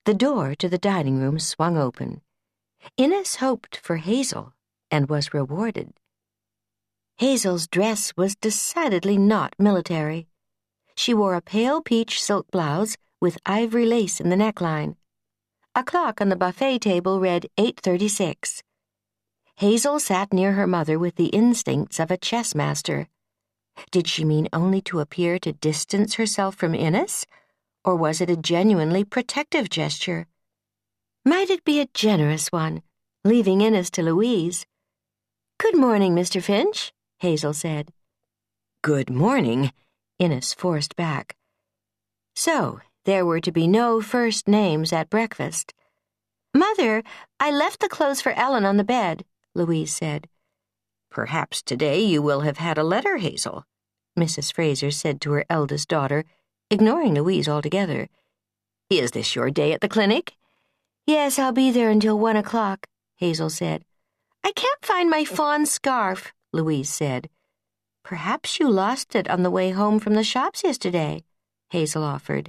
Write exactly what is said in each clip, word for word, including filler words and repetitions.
The door to the dining room swung open. Innes hoped for Hazel and was rewarded. Hazel's dress was decidedly not military. She wore a pale peach silk blouse with ivory lace in the neckline. A clock on the buffet table read eight thirty-six. Hazel sat near her mother with the instincts of a chess master. Did she mean only to appear to distance herself from Innes, or was it a genuinely protective gesture? Might it be a generous one, leaving Innes to Louise? "Good morning, Mister Finch," Hazel said. "Good morning," Innes forced back. So, there were to be no first names at breakfast. "Mother, I left the clothes for Ellen on the bed," Louise said. "Perhaps today you will have had a letter, Hazel," Missus Fraser said to her eldest daughter, ignoring Louise altogether. "Is this your day at the clinic?" "Yes, I'll be there until one o'clock," Hazel said. "I can't find my fawn scarf," Louise said. "Perhaps you lost it on the way home from the shops yesterday," Hazel offered.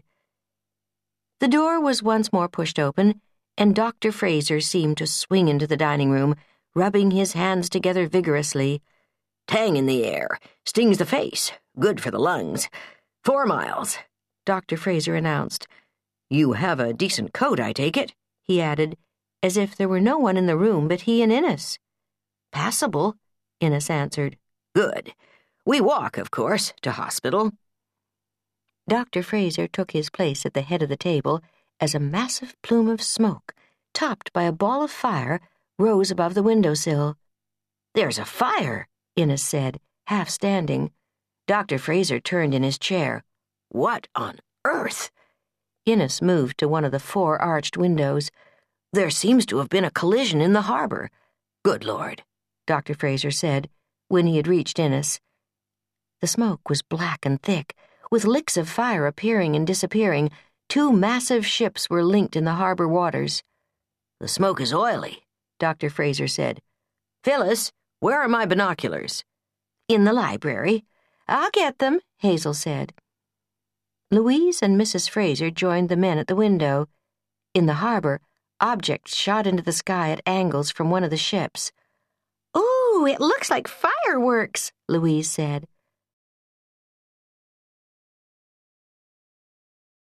The door was once more pushed open, and Doctor Fraser seemed to swing into the dining room, rubbing his hands together vigorously. "Tang in the air, stings the face, good for the lungs. Four miles," Doctor Fraser announced. "You have a decent coat, I take it," he added, as if there were no one in the room but he and Innes. "Passable," Innes answered. "Good. We walk, of course, to hospital." Doctor Fraser took his place at the head of the table as a massive plume of smoke, topped by a ball of fire, rose above the windowsill. "There's a fire," Innes said, half standing. Doctor Fraser turned in his chair. "What on earth?" Innes moved to one of the four arched windows. "There seems to have been a collision in the harbor." "Good Lord," Doctor Fraser said, when he had reached Innes. The smoke was black and thick, with licks of fire appearing and disappearing. Two massive ships were linked in the harbor waters. "The smoke is oily," Doctor Fraser said. "Phyllis, where are my binoculars?" "In the library." "I'll get them," Hazel said. Louise and Missus Fraser joined the men at the window. In the harbor, objects shot into the sky at angles from one of the ships. "Ooh, it looks like fireworks," Louise said.